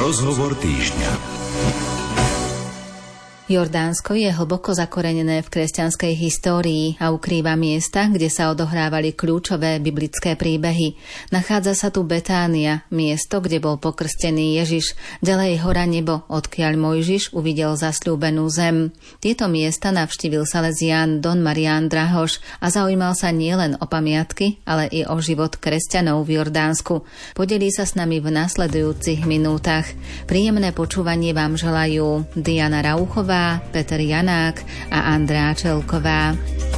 Rozhovor týždňa. Jordánsko je hlboko zakorenené v kresťanskej histórii a ukrýva miesta, kde sa odohrávali kľúčové biblické príbehy. Nachádza sa tu Betánia, miesto, kde bol pokrstený Ježiš, ďalej hora Nebo, odkiaľ Mojžiš uvidel zasľúbenú zem. Tieto miesta navštívil Salesián Don Marián Drahoš a zaujímal sa nielen o pamiatky, ale i o život kresťanov v Jordánsku. Podelí sa s nami v nasledujúcich minútach. Príjemné počúvanie vám želajú Diana Rauchová, Peter Janák a Andrea Čelková.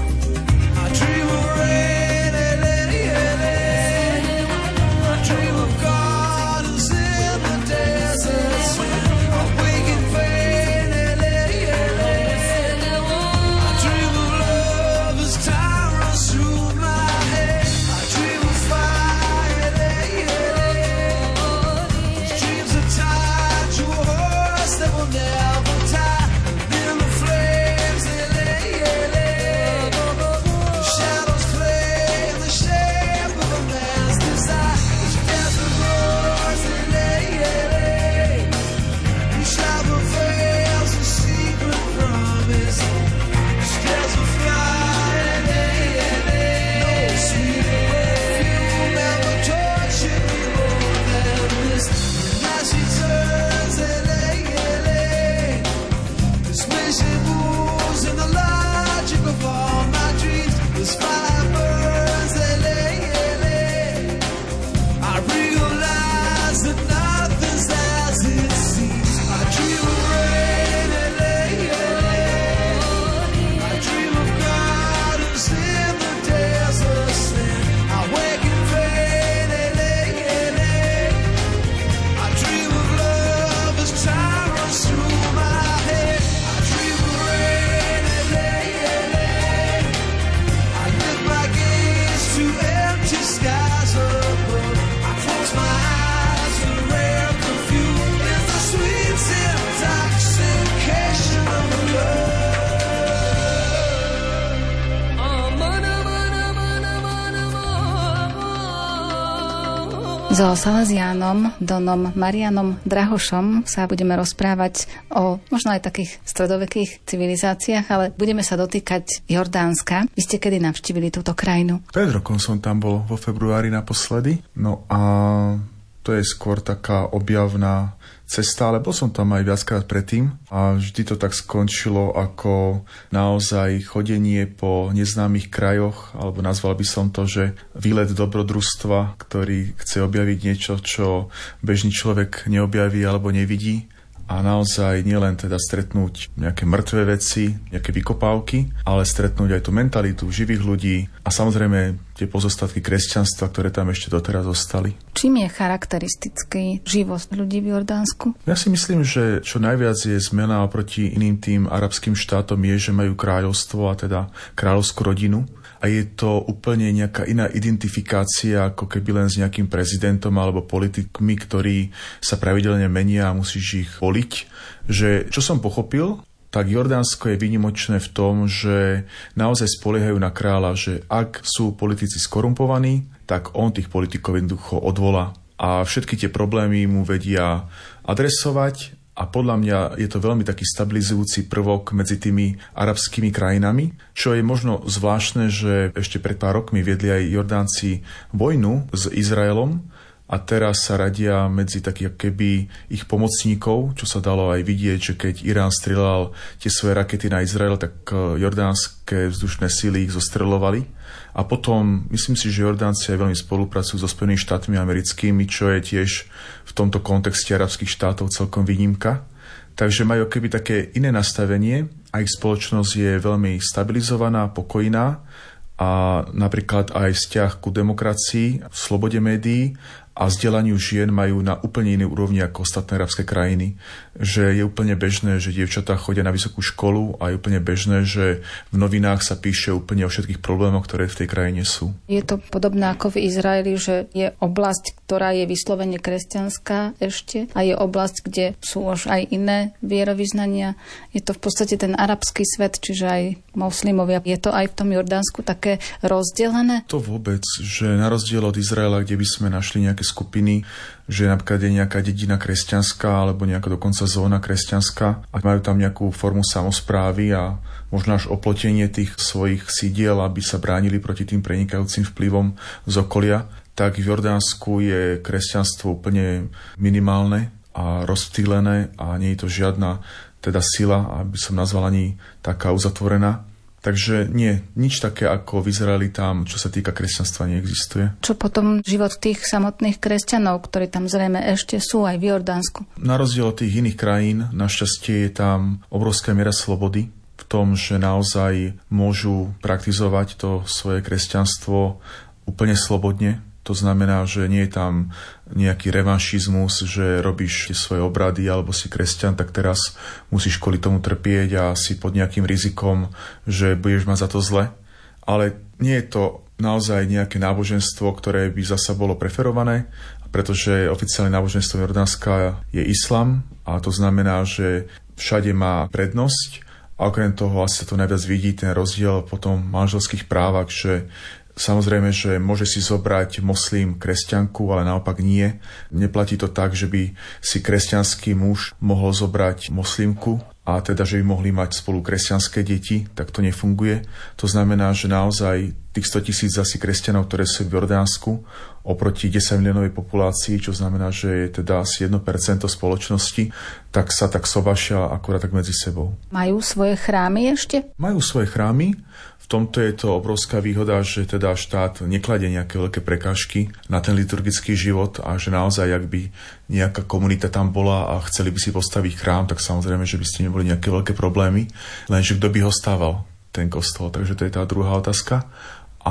So Salesiánom Donom Marianom Drahošom sa budeme rozprávať o možno aj takých stredovekých civilizáciách, ale budeme sa dotýkať Jordánska. Vy ste kedy navštívili túto krajinu? Pred rokom som tam bol vo februári naposledy. No a to je skôr taká objavná cesta, ale bol som tam aj viackrát predtým a vždy to tak skončilo ako naozaj chodenie po neznámych krajoch, alebo nazval by som to, že výlet dobrodružstva, ktorý chce objaviť niečo, čo bežný človek neobjaví alebo nevidí. A naozaj nielen teda stretnúť nejaké mŕtve veci, nejaké vykopávky, ale stretnúť aj tú mentalitu živých ľudí a samozrejme tie pozostatky kresťanstva, ktoré tam ešte doteraz zostali. Čím je charakteristický život ľudí v Jordánsku? Ja si myslím, že čo najviac je zmena oproti iným tým arabským štátom je, že majú kráľovstvo a teda kráľovskú rodinu. A je to úplne nejaká iná identifikácia, ako keby len s nejakým prezidentom alebo politikmi, ktorí sa pravidelne menia a musíš ich voliť. Že, čo som pochopil, tak Jordánsko je výnimočné v tom, že naozaj spoliehajú na kráľa, že ak sú politici skorumpovaní, tak on tých politikov jednoducho odvolá. A všetky tie problémy mu vedia adresovať. A podľa mňa je to veľmi taký stabilizujúci prvok medzi tými arabskými krajinami, čo je možno zvláštne, že ešte pred pár rokmi viedli aj Jordánci vojnu s Izraelom a teraz sa radia medzi takých keby ich pomocníkov, čo sa dalo aj vidieť, že keď Irán strieľal tie svoje rakety na Izrael, tak jordánske vzdušné sily ich zostreľovali. A potom, myslím si, že Jordánci aj veľmi spolupracujú so Spojenými štátmi americkými, čo je tiež v tomto kontexte arabských štátov celkom výnimka. Takže majú keby také iné nastavenie a ich spoločnosť je veľmi stabilizovaná, pokojná a napríklad aj vzťah ku demokracii, slobode médií a vzdelaniu žien majú na úplne inej úrovni ako ostatné arabské krajiny. Že je úplne bežné, že dievčatá chodia na vysokú školu a je úplne bežné, že v novinách sa píše úplne o všetkých problémoch, ktoré v tej krajine sú. Je to podobné ako v Izraeli, že je oblasť, ktorá je vyslovene kresťanská ešte a je oblasť, kde sú už aj iné vierovyznania. Je to v podstate ten arabský svet, čiže aj moslimovia. Je to aj v tom Jordánsku také rozdelené? To vôbec, že na rozdiel od Izraela, kde by sme našli nejaké skupiny, že napríklad je nejaká dedina kresťanská alebo nejaká dokonca zóna kresťanská a majú tam nejakú formu samosprávy a možno až oplotenie tých svojich sídiel, aby sa bránili proti tým prenikajúcim vplyvom z okolia, tak v Jordánsku je kresťanstvo úplne minimálne a rozptýlené a nie je to žiadna teda sila, aby som nazval ani taká uzatvorená. Takže nie, nič také ako v Izraeli tam, čo sa týka kresťanstva, neexistuje. Čo potom život tých samotných kresťanov, ktorí tam zrejme ešte sú aj v Jordánsku? Na rozdiel od tých iných krajín, našťastie je tam obrovská miera slobody v tom, že naozaj môžu praktizovať to svoje kresťanstvo úplne slobodne. To znamená, že nie je tam nejaký revanšizmus, že robíš svoje obrady alebo si kresťan, tak teraz musíš kvôli tomu trpieť a si pod nejakým rizikom, že budeš mať za to zle. Ale nie je to naozaj nejaké náboženstvo, ktoré by zasa bolo preferované, pretože oficiálne náboženstvo Jordánska je islam a to znamená, že všade má prednosť a okrem toho asi sa to najviac vidí ten rozdiel potom v manželských právach, že samozrejme, že môže si zobrať moslím kresťanku, ale naopak nie. Neplatí to tak, že by si kresťanský muž mohol zobrať moslimku a teda, že by mohli mať spolu kresťanské deti, tak to nefunguje. To znamená, že naozaj tých 100 000 asi kresťanov, ktoré sú v Jordánsku, oproti 10 miliónovej populácii, čo znamená, že je teda asi 1% spoločnosti, tak sa tak sobašia akurát tak medzi sebou. Majú svoje chrámy ešte? Majú svoje chrámy. V tomto je to obrovská výhoda, že teda štát nekladie nejaké veľké prekážky na ten liturgický život a že naozaj, ak by nejaká komunita tam bola a chceli by si postaviť chrám, tak samozrejme, že by ste neboli nejaké veľké problémy, lenže kto by ho stával, ten kostol. Takže to je tá druhá otázka. A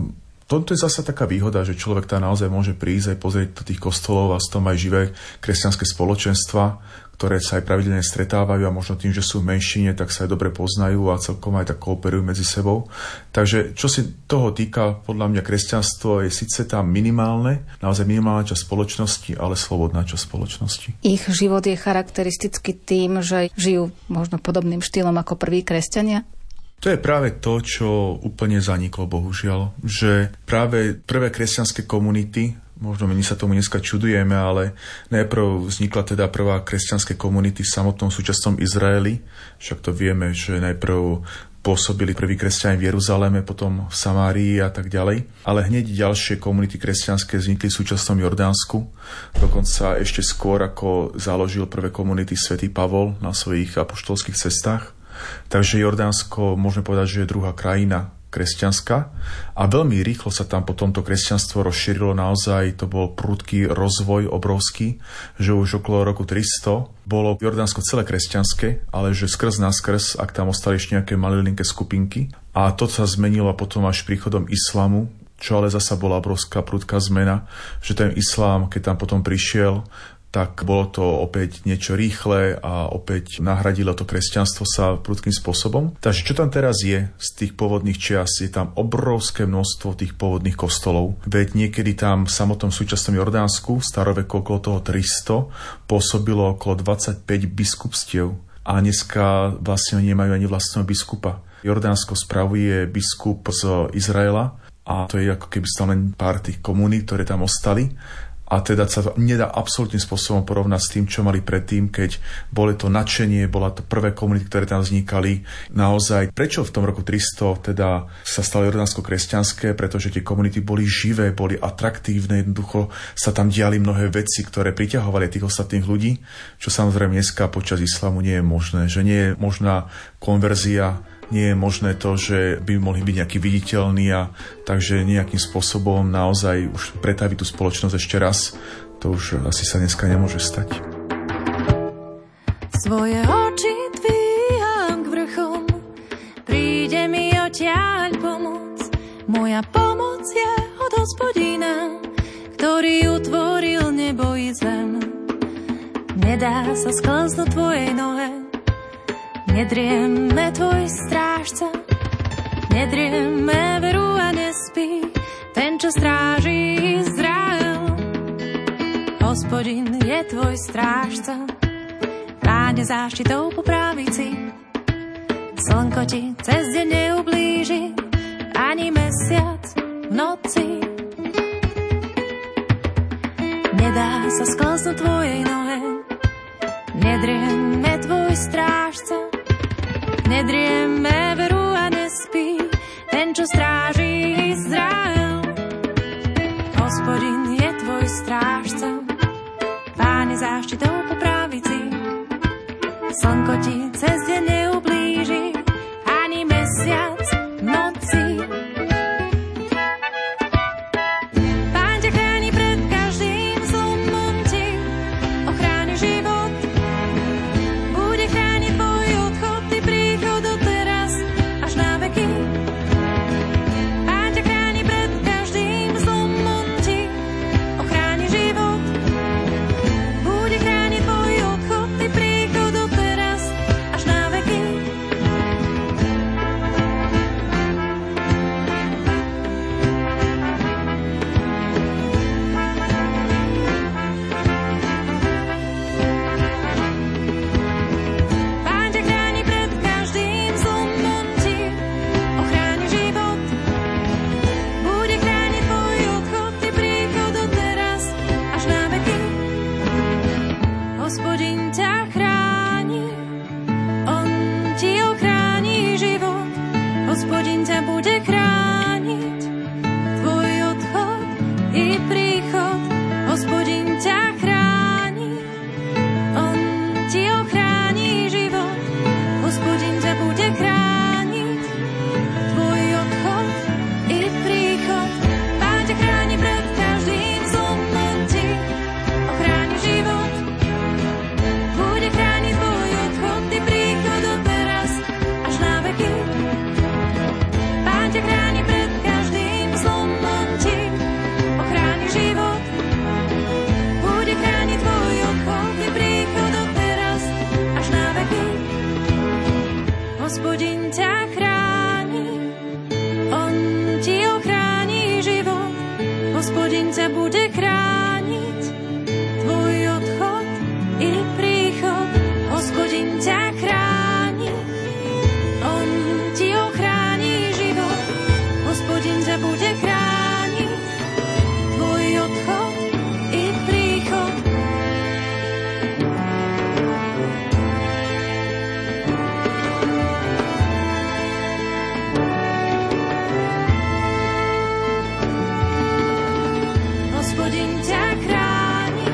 toto je zasa taká výhoda, že človek tam naozaj môže prísť aj pozrieť do tých kostolov a z tom aj živé kresťanské spoločenstva, ktoré sa aj pravidelne stretávajú a možno tým, že sú v menšine, tak sa aj dobre poznajú a celkom aj tak kooperujú medzi sebou. Takže čo si toho týka, podľa mňa kresťanstvo je síce tam minimálne, naozaj minimálna časť spoločnosti, ale slobodná časť spoločnosti. Ich život je charakteristický tým, že žijú možno podobným štýlom ako prví kresťania? To je práve to, čo úplne zaniklo, bohužiaľ. Že práve prvé kresťanské komunity, možno my sa tomu dneska čudujeme, ale najprv vznikla teda prvá kresťanské komunity v samotnom súčasnom Izraeli. Však to vieme, že najprv pôsobili prví kresťania v Jeruzaleme, potom v Samárii a tak ďalej. Ale hneď ďalšie komunity kresťanské vznikli v súčasnom Jordánsku. Dokonca ešte skôr, ako založil prvé komunity svätý Pavol na svojich apoštolských cestách. Takže Jordánsko, môžeme povedať, že je druhá krajina kresťanská a veľmi rýchlo sa tam potom to kresťanstvo rozšírilo, naozaj to bol prudký rozvoj obrovský, že už okolo roku 300 bolo Jordánsko celé kresťanské, ale že skrz naskrz, ak tam ostali ešte nejaké malilinké skupinky a to sa zmenilo potom až príchodom islamu, čo ale zasa bola obrovská prudká zmena, že ten islám, keď tam potom prišiel, tak bolo to opäť niečo rýchle a opäť nahradilo to kresťanstvo sa prudkým spôsobom. Takže čo tam teraz je z tých pôvodných čias? Je tam obrovské množstvo tých pôvodných kostolov. Veď niekedy tam v samotnom súčasnom Jordánsku, v staroveku okolo toho 300, pôsobilo okolo 25 biskupstiev. A dneska vlastne nemajú ani vlastného biskupa. Jordánsko spravuje biskup z Izraela a to je ako keby stále len pár tých komunít, ktoré tam ostali. A teda sa to nedá absolútnym spôsobom porovnať s tým, čo mali predtým, keď boli to nadšenie, bola to prvé komunity, ktoré tam vznikali. Naozaj, prečo v tom roku 300 teda sa stalo Jordánsko kresťanské? Pretože tie komunity boli živé, boli atraktívne, jednoducho sa tam diali mnohé veci, ktoré priťahovali tých ostatných ľudí, čo samozrejme dneska počas islamu nie je možné, že nie je možná konverzia, nie je možné to, že by mohli byť nejaký viditeľný a takže nejakým spôsobom naozaj už pretaviť tú spoločnosť ešte raz, to už asi sa dneska nemôže stať. Svoje oči dvíham k vrchom, príde mi odtiaľ pomoc. Moja pomoc je od Hospodina, ktorý utvoril nebo i zem. Nedá sa sklznúť tvojej nohe, nedrieme tvoj strážca, nedrieme veru a nespí ten, čo stráži Izrael. Hospodin je tvoj strážca, páne záštitou po pravici, Slnko ti cez deň neublíži, ani mesiac v noci. Nedá sa sklznúť tvojej nohe, nedrieme tvoj strážca. Nedrieme veru a nespí ten, čo stráži Izrael. Hospodin je tvoj strážca, Pán je záštitou po pravici. Slnko ti cez deň neublíži, ani mesiac v noci. Pán ťa chráni pred každým zlom, on ti ochráni život. Bude chrániť tvoj odchod i príchod od teraz až na veky. Pán ťa chráni pred každým zlom, on ti ochráni život. Bude chrániť tvoj odchod i príchod od teraz až na veky. Pán ťa chráni pred každým zlom, on ti ochráni život. Bude chrániť tvoj odchod i príchod od teraz až na veky. Hospodin ťa chráni, on ti ochráni život. Hospodin ťa bude chrániť, tvoj odchod i príchod. Hospodin ťa chráni, on ti ochráni život. Hospodin ťa bude chrániť, tvoj odchod i príchod. Pán ťa chráni pred každým zlom, on ti ochráni život. Bude chrániť tvoj odchod i príchod od teraz až na veky. Pán ťa chráni pred každým zlom, on ti ochráni život. Bude chrániť tvoj odchod i príchod od teraz až na veky. Hospodin ťa chráni, on ti ochráni život. Hospodin ťa bude chrániť, tvoj odchod i príchod. Hospodin ťa chráni, on ti ochráni život. Hospodin ťa bude chrániť, tvoj odchod i príchod. Hospodin ťa chráni,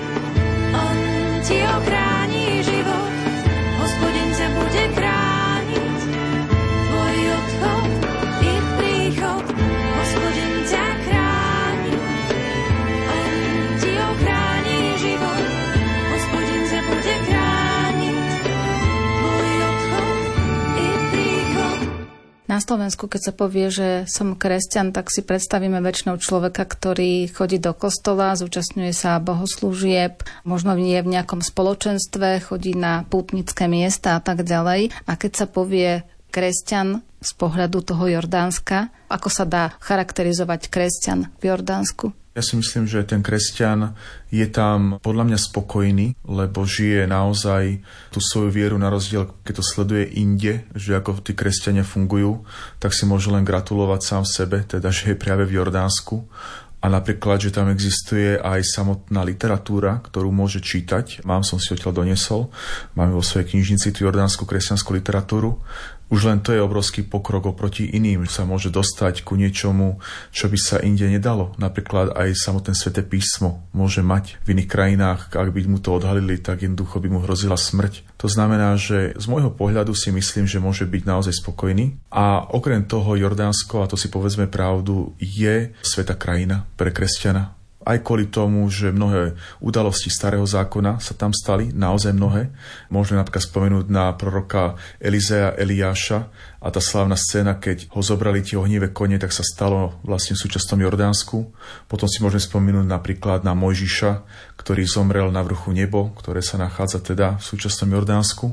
on ti ochráni život. Hospodin ťa bude chrániť, tvoj odchod i príchod. Hospodin ťa chráni, on ti ochráni život. Hospodin ťa bude chrániť, tvoj odchod i príchod. Na Slovensku, keď sa povie, že som kresťan, tak si predstavíme väčšinou človeka, ktorý chodí do kostola, zúčastňuje sa bohoslúžieb, možno nie v nejakom spoločenstve, chodí na pútnické miesta a tak ďalej. A keď sa povie kresťan z pohľadu toho Jordánska, ako sa dá charakterizovať kresťan v Jordánsku? Ja si myslím, že ten kresťan je tam podľa mňa spokojný, lebo žije naozaj tú svoju vieru na rozdiel, keď to sleduje inde, že ako tí kresťania fungujú, tak si môže len gratulovať sám sebe, teda že je práve v Jordánsku. A napríklad, že tam existuje aj samotná literatúra, ktorú môže čítať. Som si odtiaľ doniesol. Máme vo svojej knižnici tú jordánsku kresťanskú literatúru. Už len to je obrovský pokrok oproti iným, že sa môže dostať ku niečomu, čo by sa inde nedalo. Napríklad aj samotné Sväté písmo môže mať v iných krajinách, ak by mu to odhalili, tak jednoducho by mu hrozila smrť. To znamená, že z môjho pohľadu si myslím, že môže byť naozaj spokojný. A okrem toho Jordánsko, a to si povedzme pravdu, je svätá krajina pre kresťana. Aj kvôli tomu, že mnohé udalosti starého zákona sa tam stali, naozaj mnohé. Môžeme napríklad spomenúť na proroka Elizea Eliáša a tá slávna scéna, keď ho zobrali tie ohnivé kone, tak sa stalo vlastne v súčasnom Jordánsku. Potom si môžeme spomenúť napríklad na Mojžiša, ktorý zomrel na vrchu nebo, ktoré sa nachádza teda v súčasnom Jordánsku.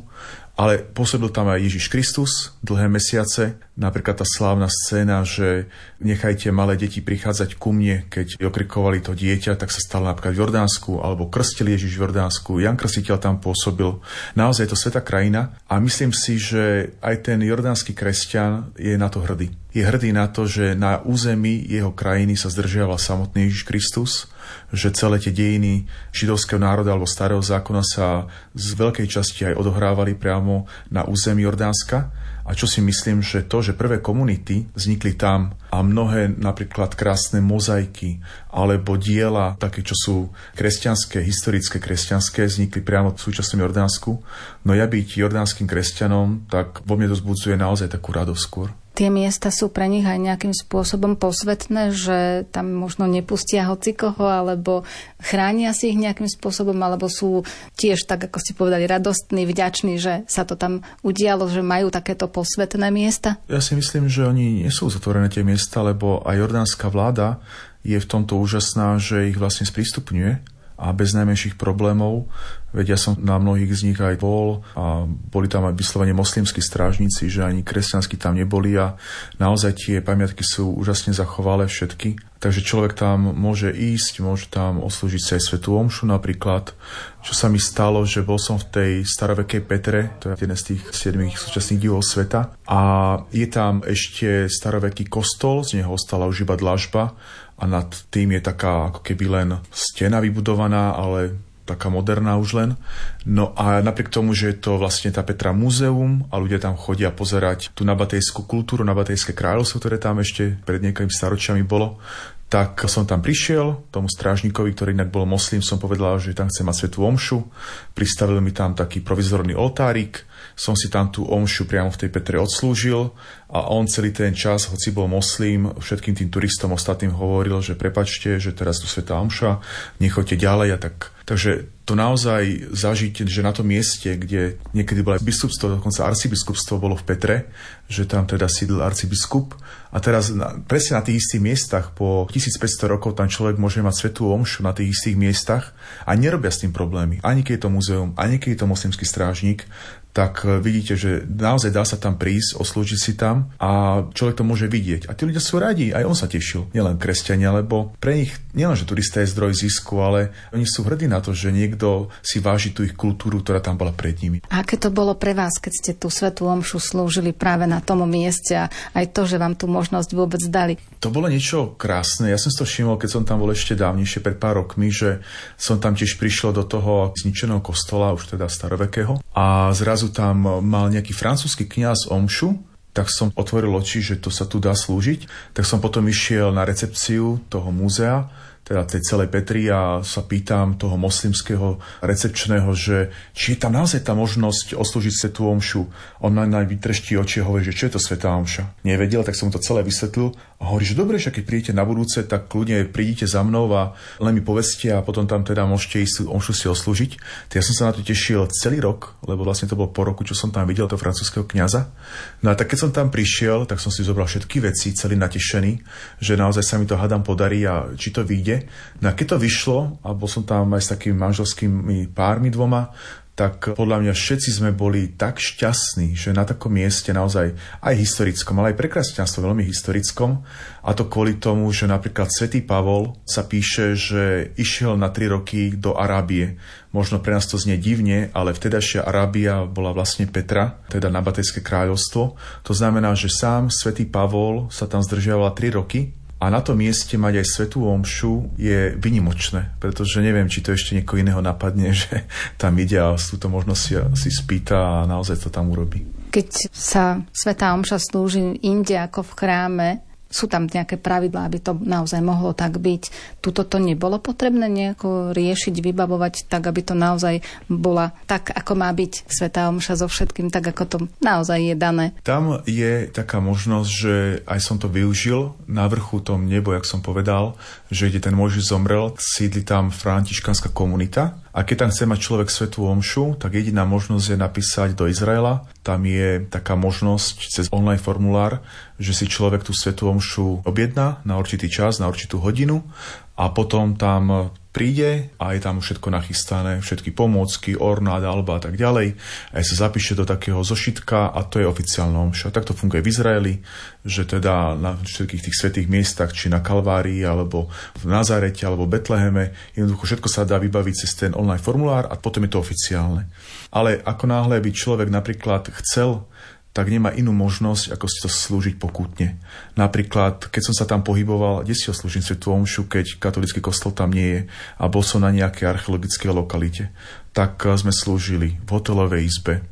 Ale pôsobil tam aj Ježiš Kristus dlhé mesiace. Napríklad tá slávna scéna, že nechajte malé deti prichádzať ku mne, keď okrikovali to dieťa, tak sa stalo napríklad v Jordánsku, alebo krstil Ježiš v Jordánsku, Jan Krstiteľ tam pôsobil. Naozaj je to svätá krajina a myslím si, že aj ten jordánsky kresťan je na to hrdý. Je hrdý na to, že na území jeho krajiny sa zdržiaval samotný Ježiš Kristus, že celé tie dejiny židovského národa alebo starého zákona sa z veľkej časti aj odohrávali priamo na území Jordánska. A čo si myslím, že to, že prvé komunity vznikli tam a mnohé napríklad krásne mozaiky alebo diela, také čo sú kresťanské, historické kresťanské, vznikli priamo v súčasnom Jordánsku. No ja byť jordánskym kresťanom, tak vo mne to vzbudzuje naozaj takú radosť skôr. Tie miesta sú pre nich aj nejakým spôsobom posvetné, že tam možno nepustia hocikoho, alebo chránia si ich nejakým spôsobom, alebo sú tiež, tak ako si povedali, radostní, vďační, že sa to tam udialo, že majú takéto posvetné miesta? Ja si myslím, že oni nie sú zatvorené tie miesta, lebo aj jordánska vláda je v tomto úžasná, že ich vlastne sprístupňuje a bez najmenších problémov. Veď ja som na mnohých z nich aj bol a boli tam aj vyslovene moslimskí strážnici, že ani kresťanskí tam neboli a naozaj tie pamiatky sú úžasne zachovalé všetky. Takže človek tam môže ísť, môže tam oslúžiť sa aj svätú omšu napríklad. Čo sa mi stalo, že bol som v tej starovekej Petre, to je jeden z tých 7 súčasných divov sveta a je tam ešte staroveký kostol, z neho ostala už iba dlažba a nad tým je taká ako keby len stena vybudovaná, ale taká moderná už len. No a napriek tomu, že je to vlastne tá Petra múzeum a ľudia tam chodia pozerať tú nabatejskú kultúru, nabatejské kráľovstvo, ktoré tam ešte pred niekoľkými staročiami bolo, tak som tam prišiel, tomu strážnikovi, ktorý inak bol moslim, som povedal, že tam chcem mať svätú omšu. Pristavil mi tam taký provizorný oltárik, som si tam tú omšu priamo v tej Petre odslúžil a on celý ten čas, hoci bol moslim, všetkým tým turistom ostatným hovoril, že prepáčte, že teraz tu svätá omša, nechoďte ďalej a tak. Takže to naozaj zažiť, že na tom mieste, kde niekedy bolo aj biskupstvo, dokonca arcibiskupstvo bolo v Petre, že tam teda sídlil arcibiskup a teraz presne na tých istých miestach po 1500 rokov tam človek môže mať svätú omšu na tých istých miestach a nerobia s tým problémy. Ani keď je to múzeum, ani keď je to moslimský strážnik, tak vidíte, že naozaj dá sa tam prísť, oslúžiť si tam a človek to môže vidieť. A tí ľudia sú radi, aj on sa tešil. Nielen kresťania, lebo pre nich nielen, že turista je zdroj zisku, ale oni sú hrdí na to, že niekto si váži tú ich kultúru, ktorá tam bola pred nimi. A aké to bolo pre vás, keď ste tú svätú omšu slúžili práve na tom mieste a aj to, že vám tú možnosť vôbec dali? To bolo niečo krásne. Ja som si to všimol, keď som tam bol ešte dávnejšie, pred pár rokmi, že som tam tiež prišiel do toho zničeného kostola, už teda starovekého, a zrazu tam mal nejaký francúzsky kňaz omšu, tak som otvoril oči, že to sa tu dá slúžiť. Tak som potom išiel na recepciu toho múzea, teda tej celej Petry a sa pýtam toho moslimského recepčného, že či je tam naozaj tá možnosť oslúžiť svätú omšu. On na vytreští oči a hovorí, že čo je to svätá omša. Nevedel, tak som mu to celé vysvetlil a hovorí, že dobre, že keď prídete na budúce, tak kľudne prídite za mnou a len mi povedzte a potom tam teda môžete ísť omšu si oslúžiť. Tak ja som sa na to tešil celý rok, lebo vlastne to bolo po roku, čo som tam videl toho francúzskeho kňaza. No a tak keď som tam prišiel, tak som si zobral všetky veci, celý natešený, že naozaj sa mi to hádam podarí a či to vyjde. No a keď to vyšlo, a bol som tam aj s takými manželskými pármi dvoma, tak podľa mňa všetci sme boli tak šťastní, že na takom mieste naozaj aj historickom, ale aj pre kresťanstvo veľmi historickom. A to kvôli tomu, že napríklad svätý Pavol sa píše, že išiel na 3 roky do Arábie. Možno pre nás to znie divne, ale vtedajšia Arábia bola vlastne Petra, teda Nabatejské kráľovstvo. To znamená, že sám svätý Pavol sa tam zdržiaval 3 roky. A na tom mieste mať aj svätú omšu je vynimočné, pretože neviem, či to ešte niekoho iného napadne, že tam ide a túto možnosť si spýta a naozaj to tam urobí. Keď sa svätá omša slúži inde ako v chráme, sú tam nejaké pravidlá, aby to naozaj mohlo tak byť. Tuto to nebolo potrebné nejako riešiť, vybavovať tak, aby to naozaj bola tak, ako má byť svätá omša so všetkým, tak ako to naozaj je dané. Tam je taká možnosť, že aj som to využil na vrchu tom nebo, jak som povedal, že kde ten Mojžiš zomrel, sídli tam františkanská komunita. A keď tam chce mať človek svätú omšu, tak jediná možnosť je napísať do Izraela. Tam je taká možnosť cez online formulár, že si človek tú svätú omšu objedná na určitý čas, na určitú hodinu a potom tam príde a je tam všetko nachystané, všetky pomôcky, ornát, alba a tak ďalej. A sa zapíše do takého zošitka a to je oficiálna omša. Tak to funguje v Izraeli, že teda na všetkých tých svätých miestach, či na Kalvárii, alebo v Nazarete, alebo v Betleheme, jednoducho všetko sa dá vybaviť cez ten online formulár a potom je to oficiálne. Ale ako náhle by človek napríklad chcel, tak nemá inú možnosť, ako si to slúžiť pokútne. Napríklad, keď som sa tam pohyboval, kde si oslúžim svätú omšu, keď katolícky kostol tam nie je a bol som na nejakej archeologickej lokalite, tak sme slúžili v hotelovej izbe,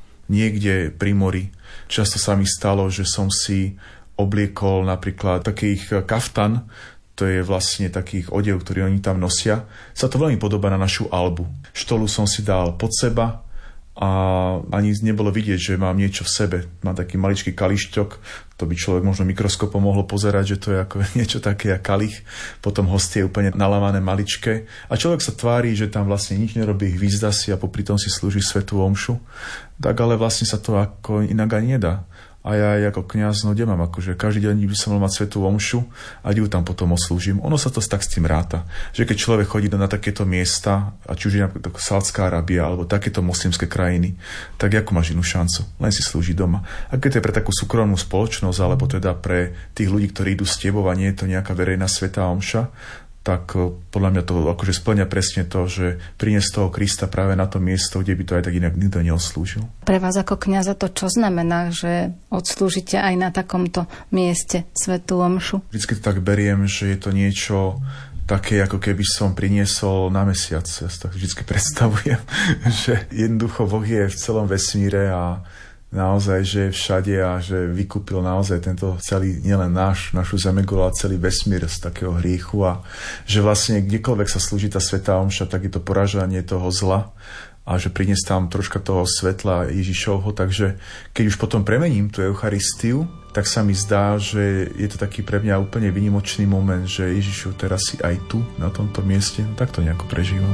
niekde pri mori. Často sa mi stalo, že som si obliekol napríklad takých kaftan, to je vlastne takých odev, ktorý oni tam nosia. Sa to veľmi podobá na našu albu. Štolu som si dal pod seba, a ani nebolo vidieť, že mám niečo v sebe. Mám taký maličký kališťok, to by človek možno mikroskopom mohol pozerať, že to je ako niečo také ako kalich. Potom hostie je úplne nalámané maličké. A človek sa tvári, že tam vlastne nič nerobí, hvízda si a popri tom si slúži svätú omšu. Tak ale vlastne sa to ako inak ani nedá. A ja ako kňaz, kde mám akože každý deň by som mal mať svätú omšu a ju tam potom oslúžim. Ono sa to tak s tým ráta. Že keď človek chodí na takéto miesta, a či už je napríklad Saudská Arábia alebo takéto moslimské krajiny, tak ako máš inú šancu? Len si slúži doma. A keď to je pre takú súkromnú spoločnosť, alebo teda pre tých ľudí, ktorí idú s tebou a nie je to nejaká verejná svätá omša, tak podľa mňa to akože spĺňa presne to, že priniesť toho Krista práve na to miesto, kde by to aj tak inak nikto neodslúžil. Pre vás ako kňaza to čo znamená, že odslúžite aj na takomto mieste svätú omšu? Vždycky to tak beriem, že je to niečo také, ako keby som priniesol na mesiac. Ja si to vždycky predstavujem, že jednoducho Boh je v celom vesmíre a naozaj, že je všade a že vykúpil naozaj tento celý, nielen našu zemegulu, ale celý vesmír z takého hriechu a že vlastne kdekoľvek sa slúži tá svätá omša, tak je to poražanie toho zla a že priniesť tam troška toho svetla Ježišovho, takže keď už potom premením tú Eucharistiu, tak sa mi zdá, že je to taký pre mňa úplne výnimočný moment, že Ježišu, teraz si aj tu, na tomto mieste, tak to nejako prežívam.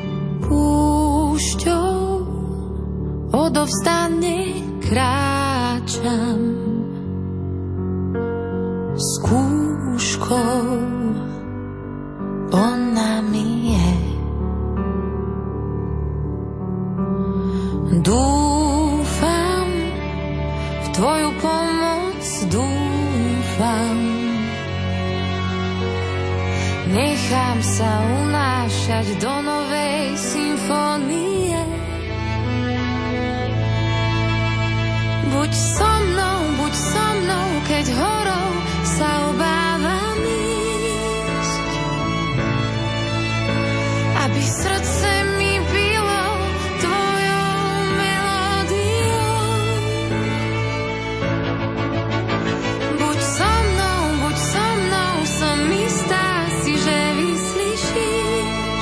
Púšťou odovzdane kráčam, skúškou ona mi je. Dúfam v tvoju pomoc, dúfam, nechám sa unášať do novej symfónie. Buď so mnou, keď horou sa obávam ísť, aby srdce mi bylo tvojou melódiou. Buď so mnou, som istá si, že vyslyšíš.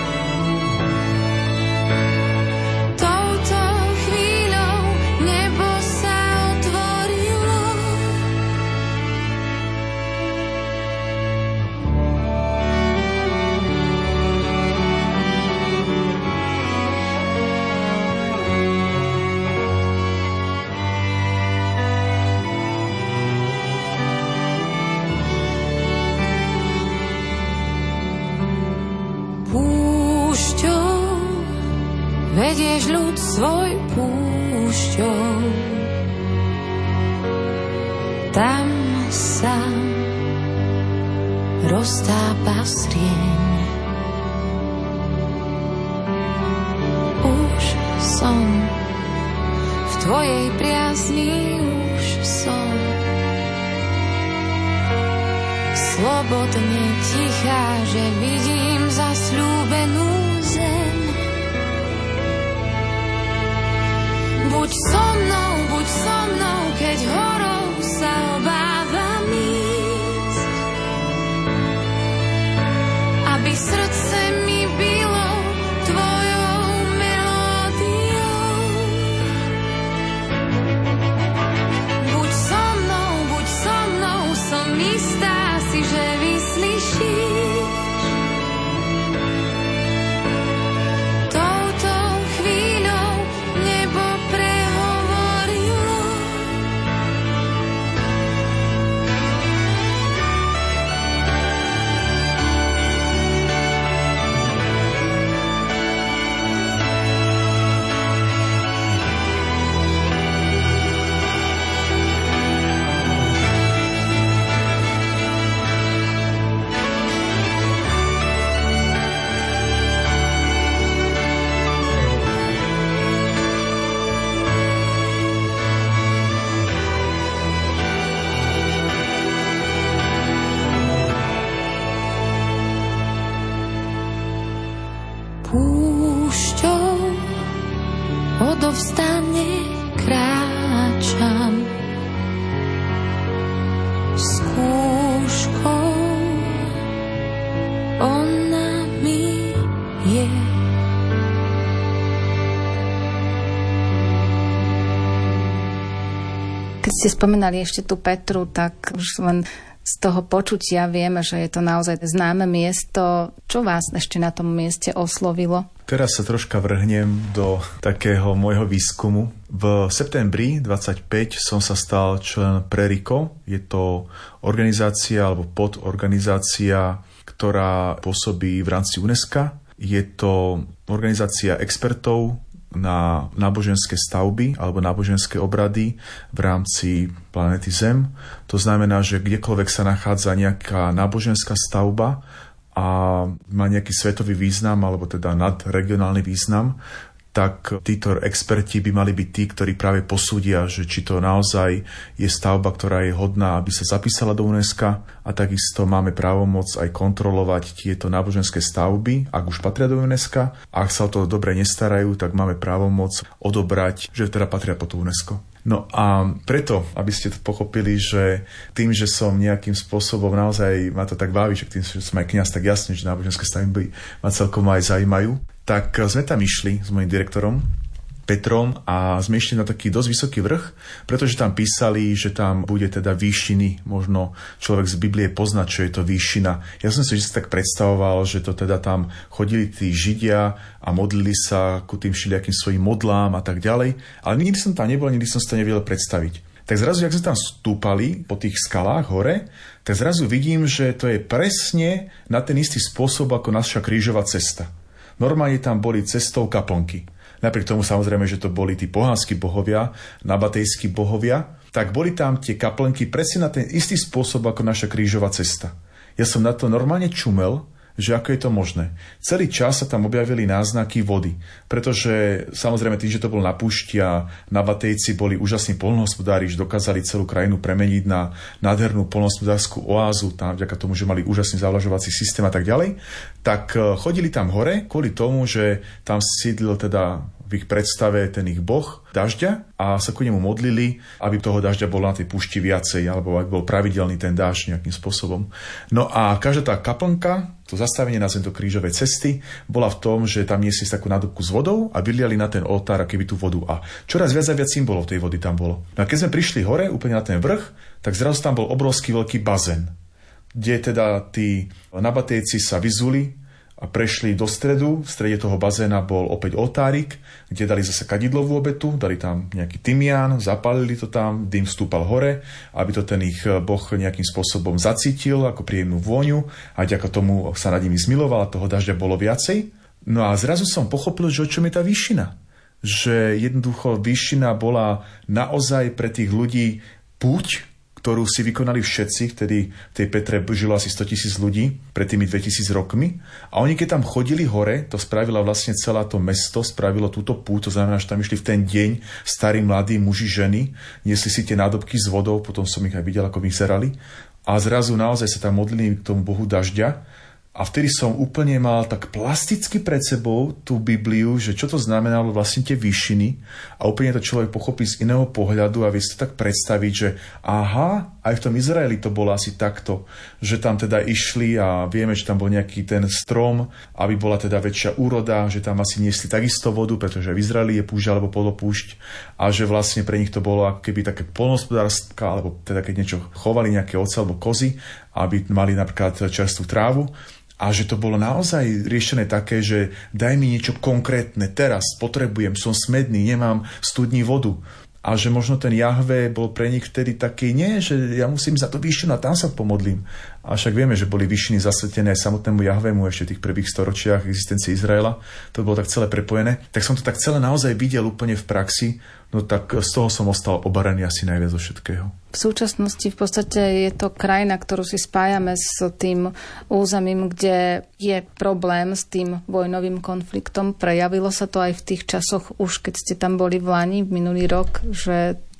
Touto chvíľou nebo sa otvorilo. Púšťou vedieš ľud svoj, púšťou tam sa roztápa srieň. Už som v tvojej priazni, už som slobodne tichá, že vidím zasľúbenú zem. Buď so mnou, keď horou sa obávam ísť, aby srdce mi bylo tvojou melódiou. Buď so mnou, som istá si, že vyslyšíš. dovstane, kráčam skúškou, ona mi je. Keď ste spomínali ešte tú Petru, tak už len z toho počutia vieme, že je to naozaj známe miesto. Čo vás ešte na tom mieste oslovilo? Teraz sa troška vrhnem do takého môjho výskumu. V septembri 25 som sa stal člen Prerico. Je to organizácia alebo podorganizácia, ktorá pôsobí v rámci UNESCO. Je to organizácia expertov na náboženské stavby alebo náboženské obrady v rámci planéty Zem. To znamená, že kdekoľvek sa nachádza nejaká náboženská stavba a má nejaký svetový význam alebo teda nadregionálny význam, tak títo experti by mali byť tí, ktorí práve posúdia, že či to naozaj je stavba, ktorá je hodná, aby sa zapísala do UNESCO, a takisto máme právomoc aj kontrolovať tieto náboženské stavby, ak už patria do UNESCO. A ak sa o to dobre nestarajú, tak máme právomoc odobrať, že teda patria pod UNESCO. No a preto, aby ste to pochopili, že tým, že som nejakým spôsobom naozaj ma to tak baví, že tým, že som aj kňaz, tak jasne, že náboženské stavby ma celkom aj zaujímajú, tak sme tam išli s mojím direktorom Petrom a sme išli na taký dosť vysoký vrch, pretože tam písali, že tam bude teda výšiny, možno človek z Biblie pozná, čo je to výšina. Ja som si tak predstavoval, že to teda tam chodili tí Židia a modlili sa ku tým všelijakým svojim modlám a tak ďalej, ale nikdy som tam nebol, nikdy som si to nevedel predstaviť. Tak zrazu, jak sme tam stúpali po tých skalách hore, tak zrazu vidím, že to je presne na ten istý spôsob ako naša krížová cesta. Normálne tam boli cestou kaplnky. Napriek tomu samozrejme, že to boli tí pohanskí bohovia, nabatejskí bohovia, tak boli tam tie kaplnky presne na ten istý spôsob ako naša krížová cesta. Ja som na to normálne čumel, že ako je to možné. Celý čas sa tam objavili náznaky vody, pretože samozrejme tým, že to bol na púšti a nabatejci boli úžasní poľnohospodári, že dokázali celú krajinu premeniť na nádhernú poľnohospodárskú oázu, tam vďaka tomu, že mali úžasný zavlažovací systém a tak ďalej, tak chodili tam hore kvôli tomu, že tam sídlil teda v ich predstave ten ich boh dažďa a sa ku nemu modlili, aby toho dažďa bolo na tej púšti viacej, alebo ak bol pravidelný ten dážď nejakým spôsobom. No a každá tá kaplnka, to zastavenie na tejto krížovej cesty, bola v tom, že tam niesli takú nádobku s vodou a vyliali na ten oltár akéby tú vodu. A čoraz viac a viac symbolov tej vody tam bolo. No a keď sme prišli hore, úplne na ten vrch, tak zrazu tam bol obrovský veľký bazén, kde teda tí nabatejci sa vyzuli a prešli do stredu. V strede toho bazéna bol opäť oltárik, kde dali zase kadidlovú obetu, dali tam nejaký tymián, zapálili to tam, dym vstúpal hore, aby to ten ich boh nejakým spôsobom zacítil ako príjemnú vôňu a vďaka tomu sa nad nimi zmiloval a toho dažďa bolo viacej. No a zrazu som pochopil, že o čom je tá výšina. Že jednoducho výšina bola naozaj pre tých ľudí púť, ktorú si vykonali všetci, vtedy v tej Petre žilo asi 100 000 ľudí pred tými 2000 rokmi. A oni keď tam chodili hore, to spravila vlastne celé to mesto, spravilo túto púť, to znamená, že tam išli v ten deň starí, mladí, muži, ženy, niesli si tie nádobky s vodou, potom som ich aj videl, ako vyzerali. A zrazu naozaj sa tam modlili k tomu bohu dažďa. A vtedy som úplne mal tak plasticky pred sebou tú Bibliu, že čo to znamenalo vlastne tie výšiny a úplne to človek pochopí z iného pohľadu a vie si to tak predstaviť, že aha, aj v tom Izraeli to bolo asi takto, že tam teda išli a vieme, že tam bol nejaký ten strom, aby bola teda väčšia úroda, že tam asi niesli takisto vodu, pretože v Izraeli je púšť alebo polopúšť a že vlastne pre nich to bolo ako keby také poľnohospodárska, alebo teda keď niečo chovali, nejaké ovce alebo kozy, aby mali napríklad čerstvú trávu. A že to bolo naozaj riešené také, že daj mi niečo konkrétne, teraz potrebujem, som smedný, nemám studní vodu. A že možno ten Jahve bol pre nich vtedy taký, nie, že ja musím za to výšinu a tam sa pomodlím. A však vieme, že boli výšiny zasvetené aj samotnému Jahvemu ešte v tých prvých storočiach existencie Izraela. To bolo tak celé prepojené. Tak som to tak celé naozaj videl úplne v praxi, no tak z toho som ostal obarený asi najviac zo všetkého. V súčasnosti v podstate je to krajina, ktorú si spájame s tým územím, kde je problém s tým vojnovým konfliktom. Prejavilo sa to aj v tých časoch, už keď ste tam boli v Lani v minulý rok, že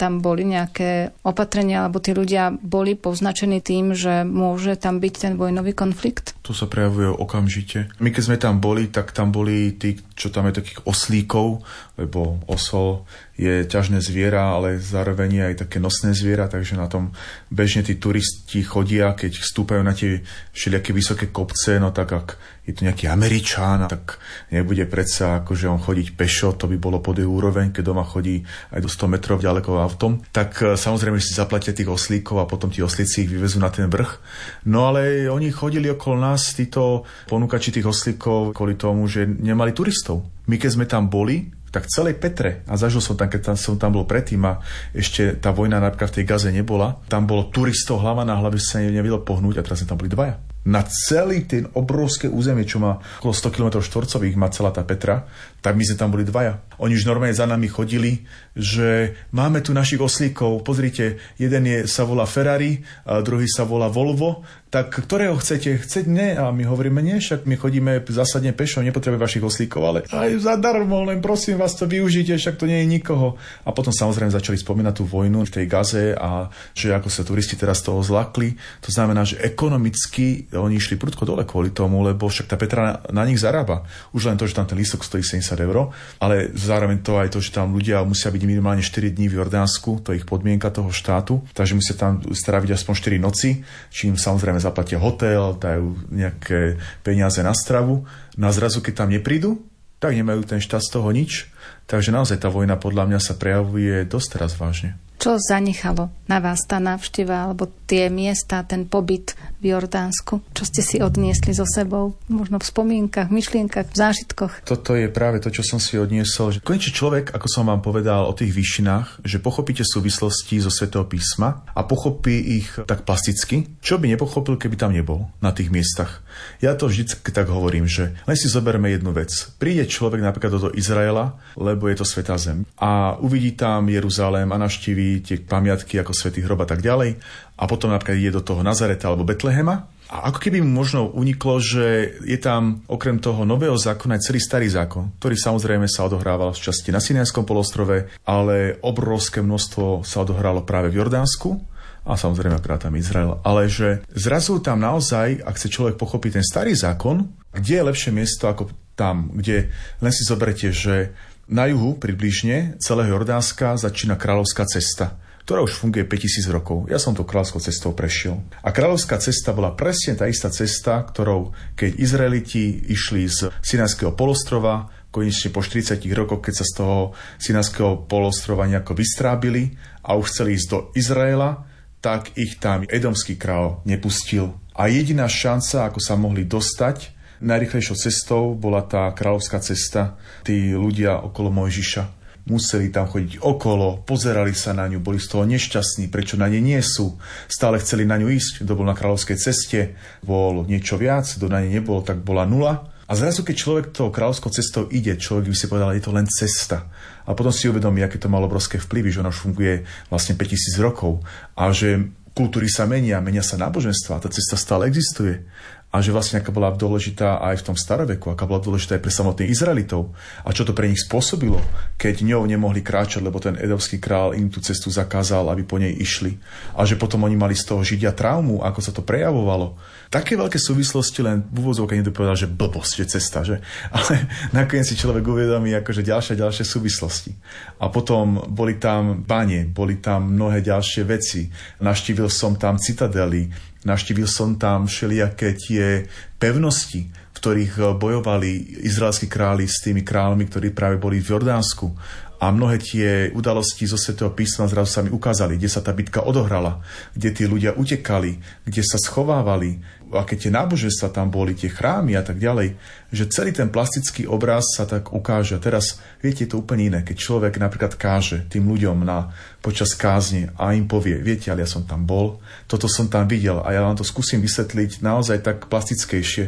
tam boli nejaké opatrenia, alebo tí ľudia boli poznačení tým, že môže tam byť ten vojnový konflikt? To sa prejavuje okamžite. My keď sme tam boli, tak tam boli tí, čo tam je takých oslíkov, lebo osol je ťažné zviera, ale zároveň je aj také nosné zviera, takže na tom bežne tí turisti chodia, keď vstúpajú na tie všelijaké vysoké kopce, no tak ak je to nejaký Američán, tak nebude predsa akože on chodiť pešo, to by bolo pod jeho úroveň, keď doma chodí aj do 100 metrov ďaleko autom. Tak samozrejme si zaplatia tých oslíkov a potom tí oslíci ich vyvezú na ten vrch. No ale oni chodili okolo nás, títo ponúkači tých oslíkov, kvôli tomu, že nemali turistov. My keď sme tam boli, tak celej Petre, a zažil som tam, keď som tam bol predtým a ešte tá vojna napríklad v tej Gaze nebola, tam bolo turistov hlava na hlave, sa nevedelo pohnúť a teraz sme tam boli dvaja. Na celý ten obrovské územie, čo má okolo 100 km štvorcových, má celá tá Petra, tak my sme tam boli dvaja. Oni už normálne za nami chodili, že máme tu našich oslíkov, pozrite, jeden sa volá Ferrari, a druhý sa volá Volvo, tak ktorého chcete? Chceť ne? A my hovoríme, nie, však my chodíme zásadne pešo, nepotrebujeme vašich oslíkov, ale aj zadarmo, len prosím vás to využite, však to nie je nikoho. A potom samozrejme začali spomínať tú vojnu v tej Gaze a že ako sa turisti teraz toho zlakli. To znamená, že ekonomicky oni išli prudko dole kvôli tomu, lebo však tá Petra na nich zarába. Už len to, že tam ten lístok stojí 70 €, ale zároveň to aj to, že tam ľudia musia byť minimálne 4 dní v Jordánsku, to je ich podmienka toho štátu, takže musia tam stráviť aspoň 4 noci, čím samozrejme zaplatia hotel, dajú nejaké peniaze na stravu. No a zrazu, keď tam neprídu, tak nemajú ten štát z toho nič. Takže naozaj tá vojna podľa mňa sa prejavuje dosť teraz vážne. Čo zanechalo na vás tá návšteva, alebo tie miesta, ten pobyt v Jordánsku? Čo ste si odniesli so sebou? Možno v spomienkach, v myšlienkach, v zážitkoch? Toto je práve to, čo som si odniesol. Že konečne človek, ako som vám povedal o tých výšinách, že pochopíte súvislosti zo Svätého písma a pochopí ich tak plasticky, čo by nepochopil, keby tam nebol na tých miestach. Ja to vždy tak hovorím, že len si zoberme jednu vec. Príde človek napríklad do Izraela, lebo je to svätá zem, a uvidí tam Jeruzalém a navštíví tie pamiatky ako Svätý hrob a tak ďalej, a potom napríklad ide do toho Nazareta alebo Betlehema. A ako keby mu možno uniklo, že je tam okrem toho nového zákona aj celý starý zákon, ktorý samozrejme sa odohrával v časti na Sinajskom polostrove, ale obrovské množstvo sa odohralo práve v Jordánsku a samozrejme akorát tam Izrael. Ale že zrazu tam naozaj, ak chce človek pochopiť ten starý zákon, kde je lepšie miesto ako tam, kde len si zoberte, že na juhu približne celého Jordánska začína kráľovská cesta, ktorá už funguje 5000 rokov. Ja som to kráľovskou cestou prešiel. A kráľovská cesta bola presne tá istá cesta, ktorou keď Izraeliti išli z Sinajského polostrova, konečne po 40 rokoch, keď sa z toho Sinajského polostrova nejako vystrábili a už chceli ísť do Izraela, tak ich tam edomský kráľ nepustil. A jediná šanca, ako sa mohli dostať najrýchlejšou cestou, bola tá kráľovská cesta. Tí ľudia okolo Mojžiša museli tam chodiť okolo, pozerali sa na ňu, boli z toho nešťastní, prečo na nej nie sú. Stále chceli na ňu ísť, kto bol na kráľovskej ceste, bol niečo viac, kto na nej nebol, tak bola nula. A zrazu, keď človek tou kráľovskou cestou ide, človek by si povedal, je to len cesta. A potom si uvedomí, aké to malo obrovské vplyvy, že ona už funguje vlastne 5000 rokov a že kultúry sa menia sa náboženstva, tá cesta stále existuje. A že vlastne aká bola dôležitá aj v tom staroveku, aká bola dôležitá aj pre samotných Izraelitov. A čo to pre nich spôsobilo, keď ňou nemohli kráčať, lebo ten edomský král im tú cestu zakázal, aby po nej išli. A že potom oni mali z toho Židia traumu, ako sa to prejavovalo. Také veľké súvislosti, len v úvodzovke niekto povedal, že blbosť, že cesta, že? Ale nakoniec si človek uvedomí akože ďalšie súvislosti. A potom boli tam bane, boli tam mnohé ďalšie veci. Navštívil som tam citadely, navštívil som tam všelijaké tie pevnosti, v ktorých bojovali izraelskí králi s tými kráľmi, ktorí práve boli v Jordánsku. A mnohé tie udalosti zo Svätého písma zrazu sa mi ukázali, kde sa tá bitka odohrala, kde tí ľudia utekali, kde sa schovávali, aké tie náboženstva tam boli, tie chrámy a tak ďalej. Že celý ten plastický obraz sa tak ukáže. A teraz, viete, je to úplne iné, keď človek napríklad káže tým ľuďom počas kázne a im povie, viete, ale ja som tam bol, toto som tam videl a ja vám to skúsim vysvetliť naozaj tak plastickejšie.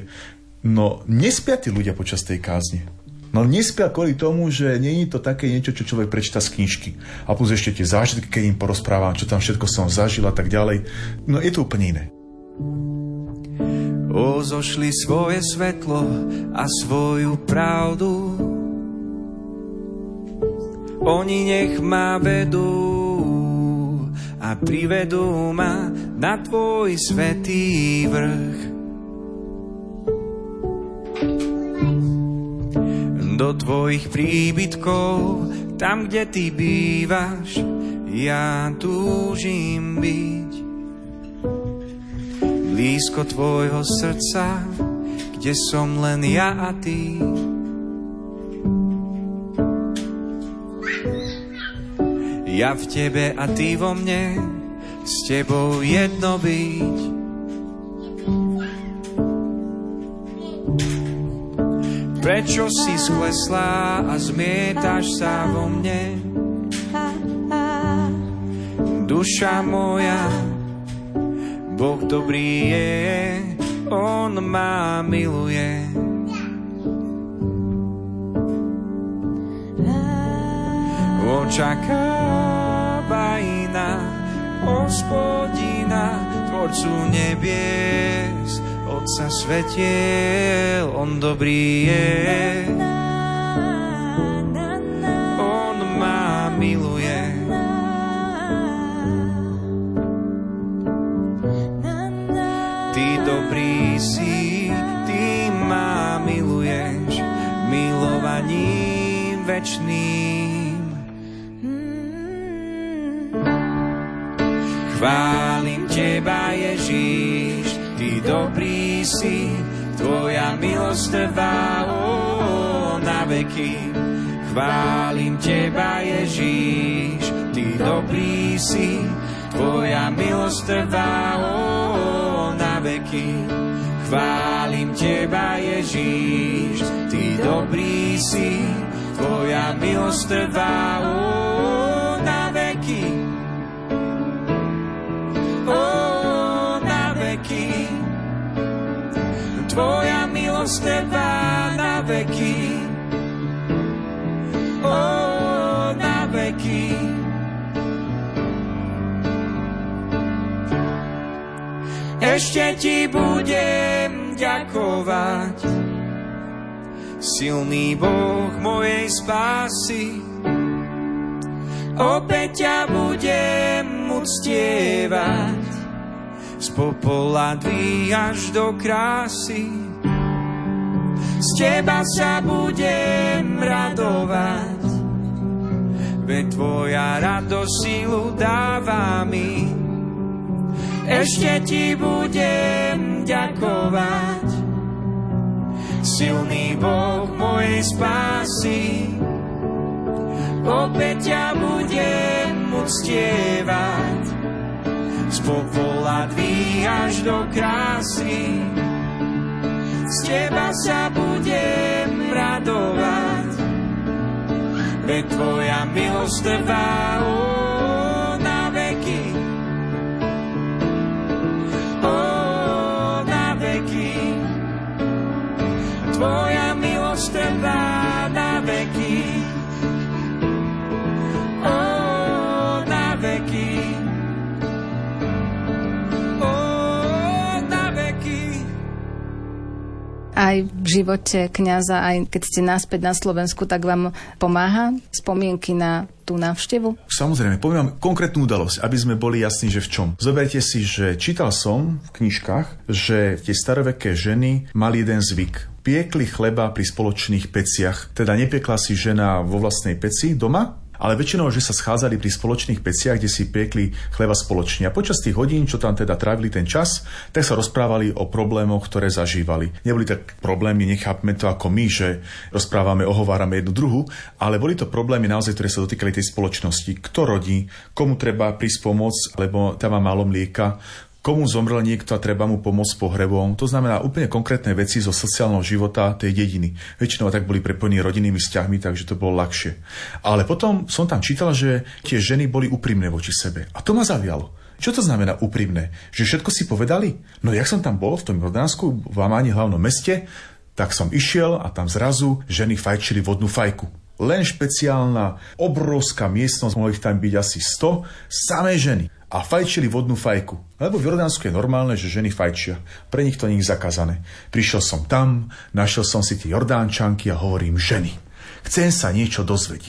No, nespia tí ľudia počas tej kázne. No nespia kvôli tomu, že nie je to také niečo, čo človek prečíta z knižky. A plus ešte tie zážitky, keď im porozprávam, čo tam všetko som zažil a tak ďalej. No je to úplne iné. Zošli svoje svetlo a svoju pravdu. Oni nech ma vedú. a privedú ma na tvoj svätý vrch. Do tvojich príbytkov, tam, kde ty bývaš, ja túžim byť. Blízko tvojho srdca, kde som len ja a ty. Ja v tebe a ty vo mne, s tebou jedno byť. Prečo si skleslá a zmietaš sa vo mne? Duša moja, Boh dobrý je, On ma miluje. Očakávaj na Hospodina, Tvorcu nebies, Otca svetiel, On dobrý je. On ma miluje. Ty dobrý si, Ty ma miluješ milovaním večným. Chválim teba, Ježíš, ty dobrý si, tvoja milosť trvá na veky. Chválim teba, Ježíš, ty dobrý si, tvoja milosť trvá na veky. Chválim teba, Ježíš, ty dobrý si, tvoja milosť trvá na veky. Tvoja milosť trvá na veky, na veky. Ešte ti budem ďakovať, silný Boh mojej spásy. Opäť ťa budem uctievať, z popola dvíhaš do krásy. Z teba sa budem radovať, veď tvoja radosť sílu dáva mi. Ešte ti budem ďakovať, silný Boh mojej spásy. Opäť ťa budem uctievať, z popola dvíhaš do krásy. Z teba sa budem radovať, veď tvoja milosť trvá na veky. Na veky. Tvoja milosť trvá na veky. Na veky. Aj v živote kňaza, aj keď ste naspäť na Slovensku, tak vám pomáha spomienky na tú návštevu? Samozrejme, poviem vám konkrétnu udalosť, aby sme boli jasní, že v čom. Zoberte si, že čítal som v knižkách, že tie staroveké ženy mali jeden zvyk. Piekli chleba pri spoločných peciach. Teda nepiekla si žena vo vlastnej peci doma, ale väčšinou, že sa schádzali pri spoločných peciach, kde si piekli chleba spoločne. A počas tých hodín, čo tam teda trávili ten čas, tak sa rozprávali o problémoch, ktoré zažívali. Neboli tak problémy, nechápme to ako my, že rozprávame, ohovárame jednu druhu, ale boli to problémy naozaj, ktoré sa dotýkali tej spoločnosti. Kto rodí, komu treba prísť pomôcť, lebo tam má málo mlieka, komu zomrel niekto a treba mu pomôcť pohrebom. To znamená úplne konkrétne veci zo sociálneho života tej dediny. Väčšinou tak boli prepojení rodinnými vzťahmi, takže to bolo ľahšie. Ale potom som tam čítal, že tie ženy boli úprimné voči sebe. A to ma zavialo. Čo to znamená úprimné? Že všetko si povedali? No jak som tam bol v tom Jordánsku, v Amáne, hlavnom meste, tak som išiel a tam zrazu ženy fajčili vodnú fajku. Len špeciálna, obrovská miestnosť, mohlo ich tam byť asi 100, samé ženy. A fajčili vodnú fajku. Lebo v Jordánsku je normálne, že ženy fajčia. Pre nich to nie je zakázané. Prišiel som tam, našiel som si tie Jordánčanky a hovorím, ženy, chcem sa niečo dozvedieť.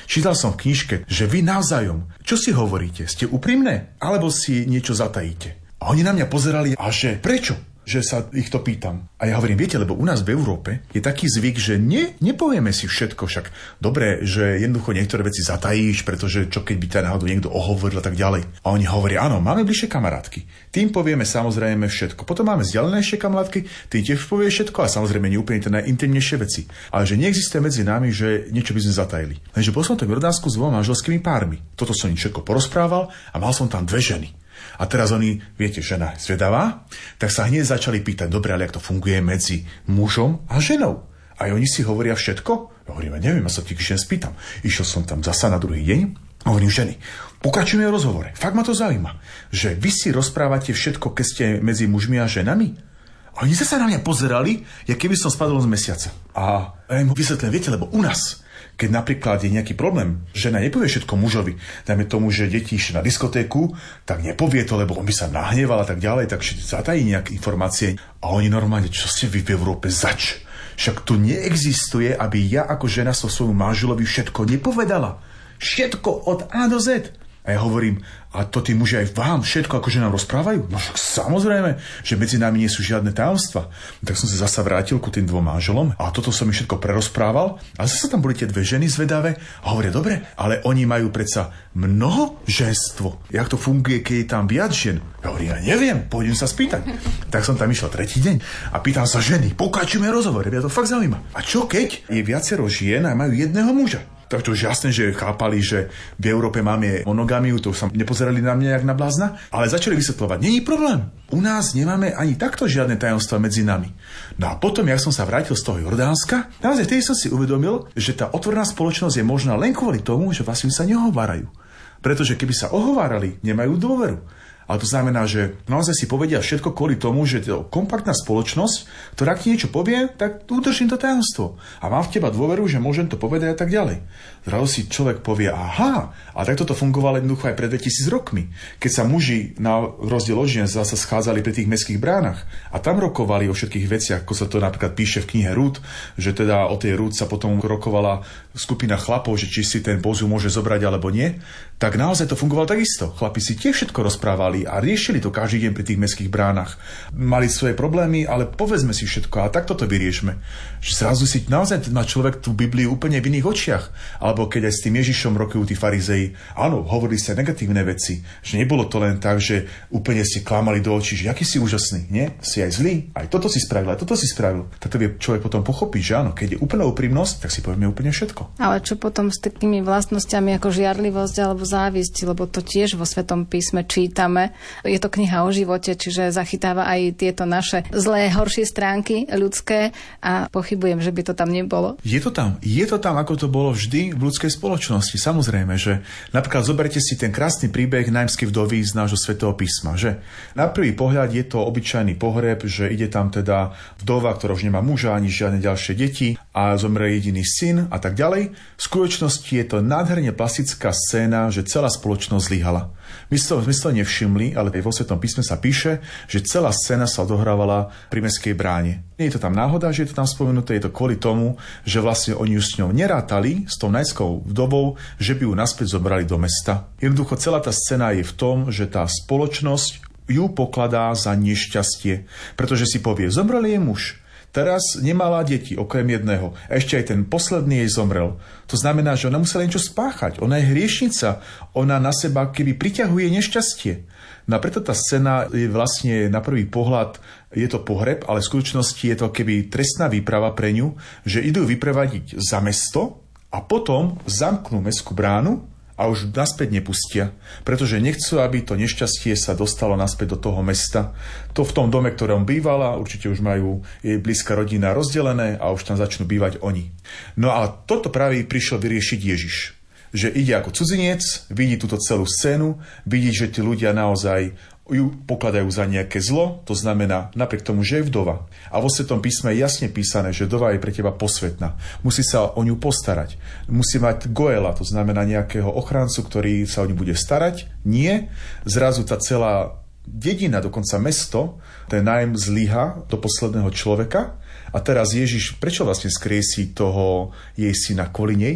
Čítal som v knižke, že vy navzájom, čo si hovoríte? Ste úprimné? Alebo si niečo zatajíte? A oni na mňa pozerali a že prečo? Že sa ich to pýtam. A ja hovorím, viete, lebo u nás v Európe je taký zvyk, že nepovieme si všetko, však dobre, že jednoducho niektoré veci zatajíš, pretože čo keď by ťa náhodou niekto ohovoril a tak ďalej. A oni hovoria, áno, máme bližšie kamarátky. Tým povieme samozrejme všetko. Potom máme vzdialenejšie kamarátky, tým tiež povie všetko a samozrejme neúplne tie najintimnejšie veci. Ale že neexistuje medzi nami, že niečo by sme zatajili. Takže bol som tak v Jordánsku s 2 manželskými pármi. Toto som im všetko porozprával a mal som tam 2 ženy. A teraz oni, viete, žena je zvedavá, tak sa hneď začali pýtať, dobre, ale jak to funguje medzi mužom a ženou? A oni si hovoria všetko? Ja hovorím, neviem, ja sa tých žen spýtam. Išiel som tam zasa na druhý deň, hovorím, ženy, pokračujeme v rozhovore. Fakt ma to zaujíma, že vy si rozprávate všetko, keď ste medzi mužmi a ženami? A oni sa na mňa pozerali, jak keby som spadol z mesiaca. A ja im vysvetlím, viete, lebo u nás, keď napríklad je nejaký problém, žena nepovie všetko mužovi, dajme tomu, že deti išli na diskotéku, tak nepovie to, lebo on by sa nahneval a tak ďalej, tak zatají nejaké informácie. A oni normálne, čo ste vy v Európe zač? Však tu neexistuje, aby ja ako žena so svojmu manželovi všetko nepovedala. Všetko od A do Z. A ja hovorím, a to tí muži aj vám všetko ako ženám rozprávajú? No však samozrejme, že medzi nami nie sú žiadne tajomstva. Tak som sa zasa vrátil ku tým 2 manželom a toto som mi všetko prerozprával. A zase tam boli tie 2 ženy zvedavé a hovoria, dobre, ale oni majú predsa mnoho ženstvo. Jak to funguje, keď je tam viac žien? Ja hovorím, ja neviem, pôjdem sa spýtať. Tak som tam išiel 3. deň a pýtam sa ženy, pokračujeme rozhovor, mňa to fakt zaujíma. A čo keď je viacero žien a majú jedného muža? Tak to už jasné, že chápali, že v Európe máme monogamiu, to sa nepozerali na mňa jak na blázna, ale začali vysvetľovať, nie je problém. U nás nemáme ani takto žiadne tajomstvá medzi nami. No a potom, jak som sa vrátil z toho Jordánska, naozaj vtedy som si uvedomil, že tá otvorená spoločnosť je možná len kvôli tomu, že vlastne sa neohovárajú. Pretože keby sa ohovárali, nemajú dôveru. Ale to znamená, že naozaj si povedia všetko kvôli tomu, že to kompaktná spoločnosť, ktorá ti niečo povie, tak udržím to tajomstvo. A mám v teba dôveru, že môžem to povedať a tak ďalej. Zrazu si človek povie, aha, a takto to fungovalo jednoducho aj pred 2000 rokmi. Keď sa muži na rozdiel od žien zase schádzali pri tých mestských bránach a tam rokovali o všetkých veciach, ako sa to napríklad píše v knihe Rút, že teda o tej Rút sa potom rokovala skupina chlapov, že či si ten Bozu môže zobrať alebo nie, tak naozaj to fungovalo takisto. Chlapi si tiež všetko rozprávali a riešili to každý deň pri tých mestských bránach. Mali svoje problémy, ale povedzme si všetko a takto to vyriešme. Že zrazu si naozaj má človek tú Bibliu úplne v iných očiach. Alebo keď aj s tým Ježišom rokujú tí farizei, áno, hovorili sa negatívne veci, že nebolo to len tak, že úplne si klamali do očí, že aký si úžasný, nie? Si aj zlý, aj toto si spravil, aj toto si spravil. Tak to vie človek potom pochopiť, že áno, keď je úplná úprimnosť, tak si povieme úplne všetko. Ale čo potom s takými vlastnosťami ako žiarlivosť alebo závisť, lebo to tiež vo Svetom písme čítame. Je to kniha o živote, čiže zachytáva aj tieto naše zlé, horšie stránky ľudské a pochybujem, že by to tam nebolo. Je to tam, ako to bolo vždy v ľudskej spoločnosti. Samozrejme, že napríklad zoberte si ten krásny príbeh Naimskej vdovy z nášho Svätého písma, že na prvý pohľad je to obyčajný pohreb, že ide tam teda vdova, ktorá už nemá muža ani žiadne ďalšie deti a zomrie jediný syn a tak ďalej. V skutočnosti je to nádherne plastická scéna, že celá spoločnosť zlyhala. My sme to nevšimli, ale vo Svetom písme sa píše, že celá scéna sa odohrávala pri mestskej bráne. Nie je to tam náhoda, že je to tam spomenuté, je to kvôli tomu, že vlastne oni už s ňou nerátali, s tou naimskou vdovou, že by ju naspäť zobrali do mesta. Jednoducho celá tá scéna je v tom, že tá spoločnosť ju pokladá za nešťastie, pretože si povie, zomrel jej muž. Teraz nemala deti, okrem jedného. A ešte aj ten posledný jej zomrel. To znamená, že ona musela niečo spáchať. Ona je hriešnica. Ona na seba keby priťahuje nešťastie. No a preto tá scéna je vlastne na prvý pohľad, je to pohreb, ale v skutočnosti je to keby trestná výprava pre ňu, že idú vyprevadiť za mesto a potom zamknú mestskú bránu a už naspäť nepustia, pretože nechcú, aby to nešťastie sa dostalo naspäť do toho mesta. To v tom dome, ktorom bývala, určite už majú jej blízka rodina rozdelené a už tam začnú bývať oni. No a toto práve prišiel vyriešiť Ježiš. Že ide ako cudzinec, vidí túto celú scénu, vidí, že tí ľudia naozaj ju pokladajú za nejaké zlo, to znamená napriek tomu, že je vdova. A vo Svetom písme je jasne písané, že vdova je pre teba posvätná. Musí sa o ňu postarať. Musí mať goela, to znamená nejakého ochrancu, ktorý sa o ňu bude starať. Nie. Zrazu tá celá dedina, dokonca mesto, ten Naim zlyha do posledného človeka. A teraz Ježiš, prečo vlastne skriesí toho jej syna kvôli nej?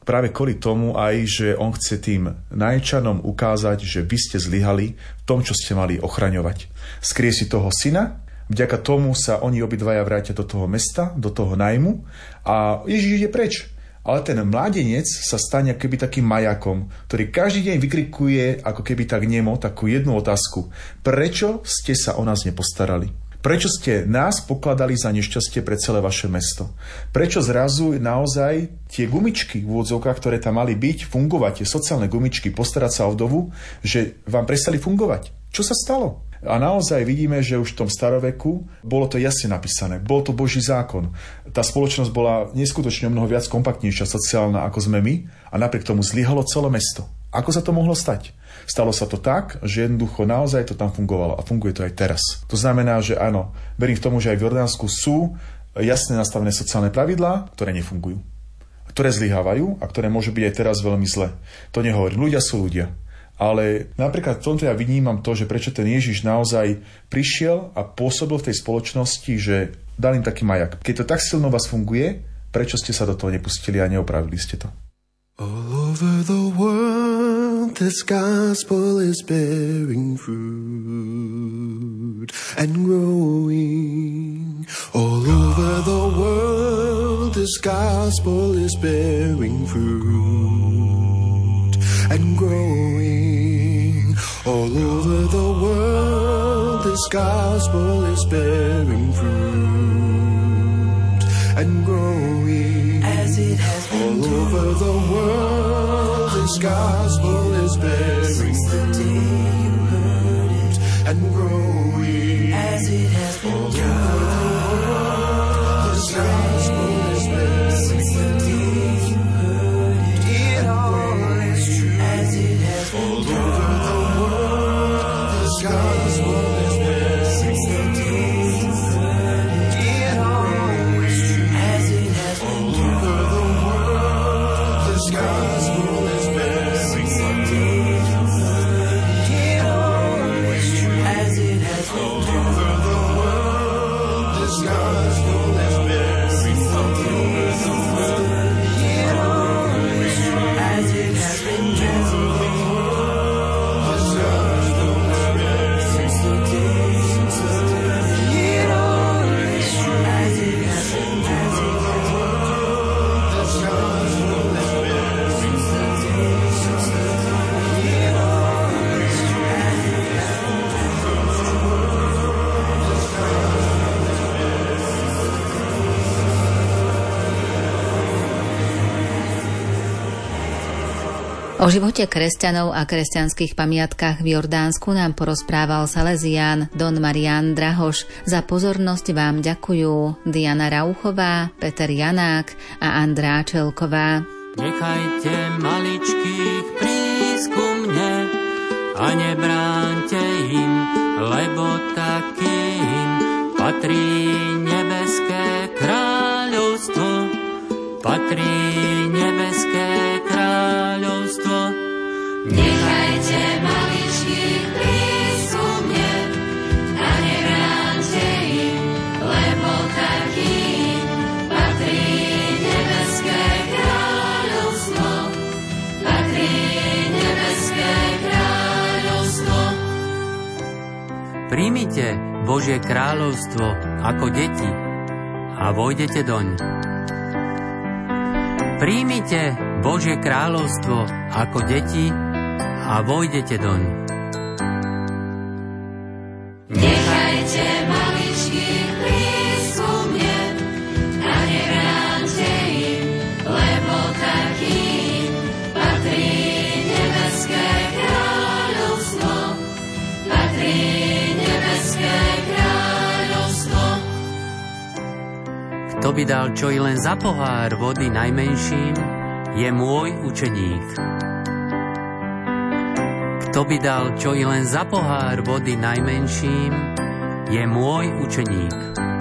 práve kvôli tomu aj, že on chce tým Najčanom ukázať, že vy ste zlyhali v tom, čo ste mali ochraňovať. Skrie si toho syna, vďaka tomu sa oni obidvaja vrátia do toho mesta, do toho Najmu a Ježiš ide preč. Ale ten mládenec sa stane ako keby takým majakom, ktorý každý deň vykrikuje ako keby tak nemo takú jednu otázku. Prečo ste sa o nás nepostarali? Prečo ste nás pokladali za nešťastie pre celé vaše mesto? Prečo zrazu naozaj tie gumičky v úvodzovkách, ktoré tam mali byť, fungovať, tie sociálne gumičky, postarať sa o vdovu, že vám prestali fungovať? Čo sa stalo? A naozaj vidíme, že už v tom staroveku bolo to jasne napísané. Bol to Boží zákon. Tá spoločnosť bola neskutočne mnoho viac kompaktnejšia, sociálna, ako sme my, a napriek tomu zlyhalo celé mesto. Ako sa to mohlo stať? Stalo sa to tak, že jednoducho naozaj to tam fungovalo a funguje to aj teraz. To znamená, že áno, verím v tomu, že aj v Jordánsku sú jasne nastavené sociálne pravidlá, ktoré nefungujú, ktoré zlyhávajú a ktoré môžu byť aj teraz veľmi zlé. To nehovorím, ľudia sú ľudia. Ale napríklad v tomto ja vnímam to, že prečo ten Ježiš naozaj prišiel a pôsobil v tej spoločnosti, že dal im taký majak. Keď to tak silno vás funguje, prečo ste sa do toho nepustili a neopravili ste to? All over the world this gospel is bearing fruit and growing. All over the world this gospel is bearing fruit and growing. All over the world this gospel is bearing fruit and growing. As it has been all over the world this gospel is bearing since the day you heard it and growing. As it has been all over the world this gospel is bearing since the day you heard it. It all is true. As it has been all over the world this gospel is bearing since the day you heard it. It all is true. As it has been all over the world this gospel is bearing since the day you heard it. It all is true. As it has been all over the world this gospel is bearing since the day you heard it. It all is true. As it has been all over the world this gospel is bearing since the day you heard it. It all is true. As it has been all over the world this gospel is bearing since the day you heard it. It all is true. As it has been all over the world this gospel is bearing since the O živote kresťanov a kresťanských pamiatkách v Jordánsku nám porozprával Salesián Don Marián Drahoš. Za pozornosť vám ďakujú Diana Rauchová, Peter Janák a Andrá Čelková. Nechajte maličkých prísť ku mne a nebránte im, lebo takým patrí nebeské kráľovstvo. Patrí nebeské kráľovstvo. Nechajte maličkých prísť ku mne a nebránte im, lebo takým patrí nebeské kráľovstvo. Patrí nebeské kráľovstvo. Príjmite Božie kráľovstvo ako deti a vojdete doň. Príjmite Božie kráľovstvo ako deti a vojdete doň. Nechajte maličkých prísť ku mne a nebránte im, lebo takým patrí nebeské kráľovstvo. Patrí nebeské kráľovstvo. Kto by dal čo i len za pohár vody najmenším, je môj učeník. Kto by dal čo i len za pohár vody najmenším, je môj učeník.